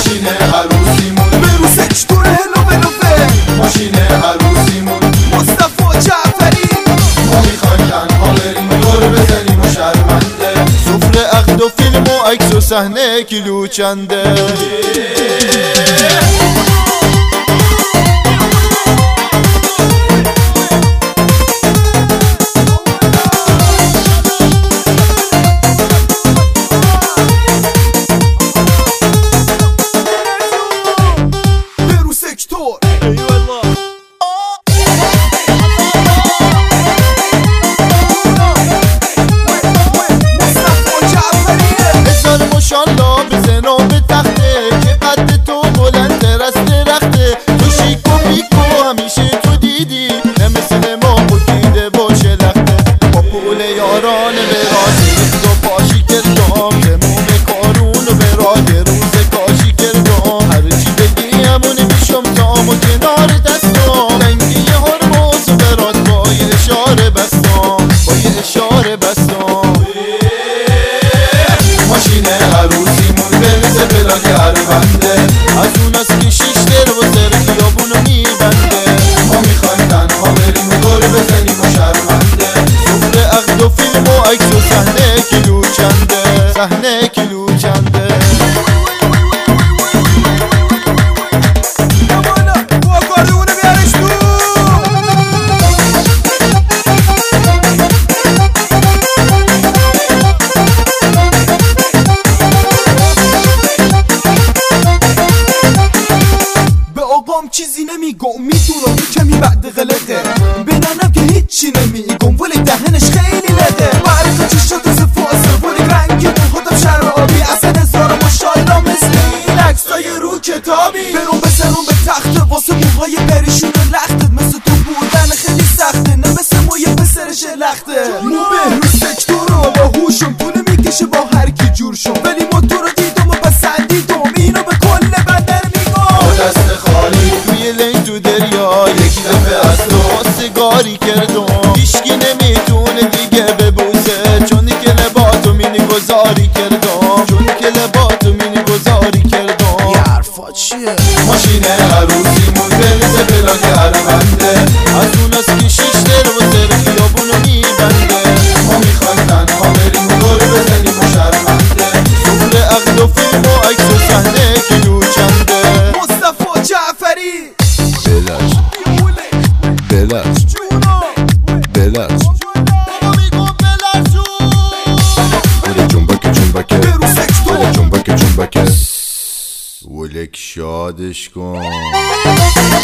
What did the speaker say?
ماشین عروسیمون به رو سکتور هلو بلوفه ماشین عروسیمون مصطفی جعفری ما میخوایم تنها بریم دور بزنیم و شرمنده سفره عقد و فیلم و عکس و صحنه کیلو چنده ماشالله بزن و به تخته که قد تو بلندتر از درخته تو شیک و پیک و همیشه تو دیدی نه مثل ما خود دیده باشه لخته با پول یاران به رازی دو پاشی کردم زموم کارون و به راه روز کاشی کردم هرچی بگی همونه میشم تام و کنار دستم رنگی هرمز و برات با یه اشاره بستم با یه اشاره بستم ماشین عروسیمون برسه بلاک عربنده از اون از که شیشتر و سر خیابونو میبنده ما میخوایم تنها بریم و دور بزنیم و شرمنده سفره عقد و فیلم و عکس و صحنه کیلو چنده صحنه کیلو چنده چیزی نمیگم میدونم یه کمی بعد غلطه بنانم که هیچی نمیگم ولی دهنش خیلی لده برکا چشات زفاسه ولی رنگی خودم شرم آبی اصلا هزار ماشالله مثل این عکسای رو کتابی برون بسرون به تخته واسه موهای پریشون و لختت مثل تو بودن خیلی سخته نه مثل موی پسرش لخته مو به رو سکتور رو با هوشم طول میکشه با هر کی جور شم ولی موتور رو دیدم و پسندیدم اینو به کل بدن میگم دست خالی لنگ تو دریا یک دفعه از تو خواستگاری کردم هیشکی نمیتونه دیگه ببوسه چون که لباتو مینی گذاری کردم چون که لباتو مینی گذاری کردم یه حرفا چیه؟ ماشین عروسیمون برسه بلاک عربنده از اون از که شیشتر و سر خیابونو میبنده ما میخوایم تنها بریم و دور بزنیم و شرمنده سفره عقد و فیلم و عکس و صحنه کیلو چنده مصطفی جعفری بلرز بلرز بله جنبک جنبکه بله جنبک جنبکه ولک شادش کن